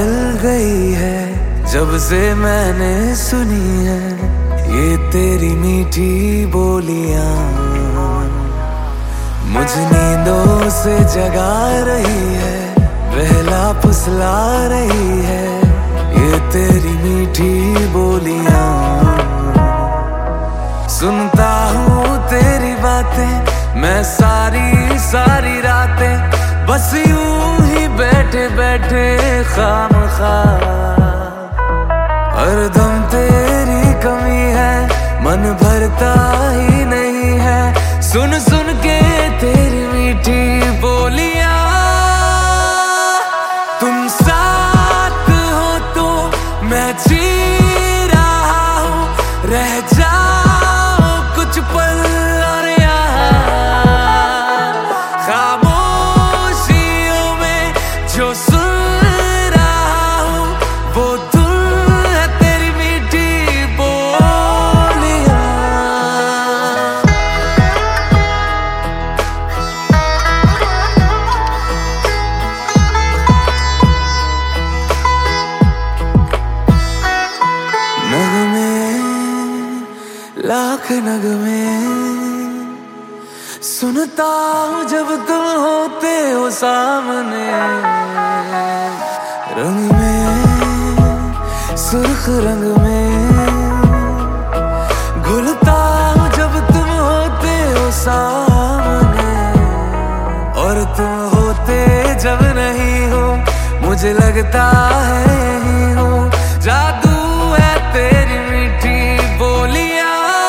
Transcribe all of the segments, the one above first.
बदल गई है जब से मैंने सुनी है ये तेरी मीठी बोलियां। मुझे नींदों से जगा रही है, बहला फुसला रही है ये तेरी मीठी बोलियां। सुनता हूँ तेरी बातें मैं सारी सारी रातें, बस यूं ही बैठे बैठे खामखा। हरदम तेरी कमी है, मन भरता ही नहीं है सुन सुन के तेरी मीठी बोलियां। तुम साथ हो तो मैं जी रहा हूँ, रह जाओ कुछ पल और यहाँ। खामोशियों में जो सुन रहा हूँ वो धुन है तेरी मीठी बोलियां। नगमे लाख नगमे सुनता हूँ जब तुम होते हो सामने। रंग में सुर्ख रंग में घुलता हूँ जब तुम होते हो सामने। और तुम होते जब नहीं हो मुझे लगता है यही हो, जादू है तेरी मीठी बोलियां।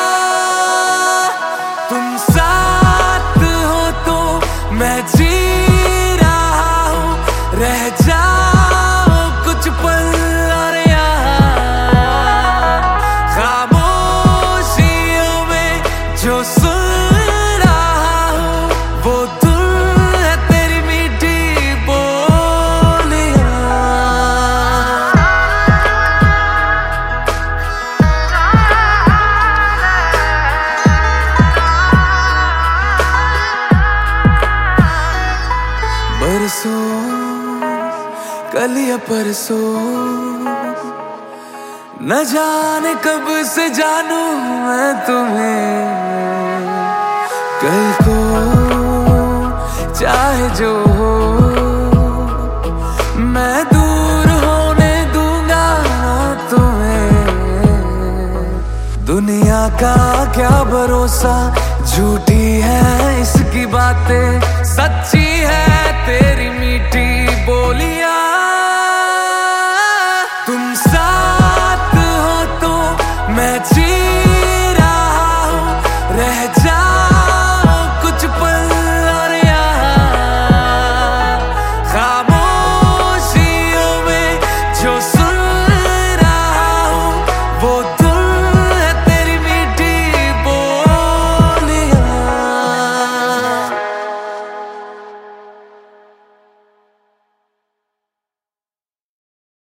तुम साथ हो तो मैं जी रहा हूँ, रह जाओ कुछ पल और यहाँ। खामोशियों में जो सुन रहा हूँ वो धुन है तेरी मीठी बोलियां। बरसों कल या परसों न जाने कब से जानू मैं तुम्हें। कल को चाहे जो हो मैं दूर होने दूंगा तुम्हें। दुनिया का क्या भरोसा, झूठी है इसकी बातें, सच्ची है तेरी मीठी बोलियां।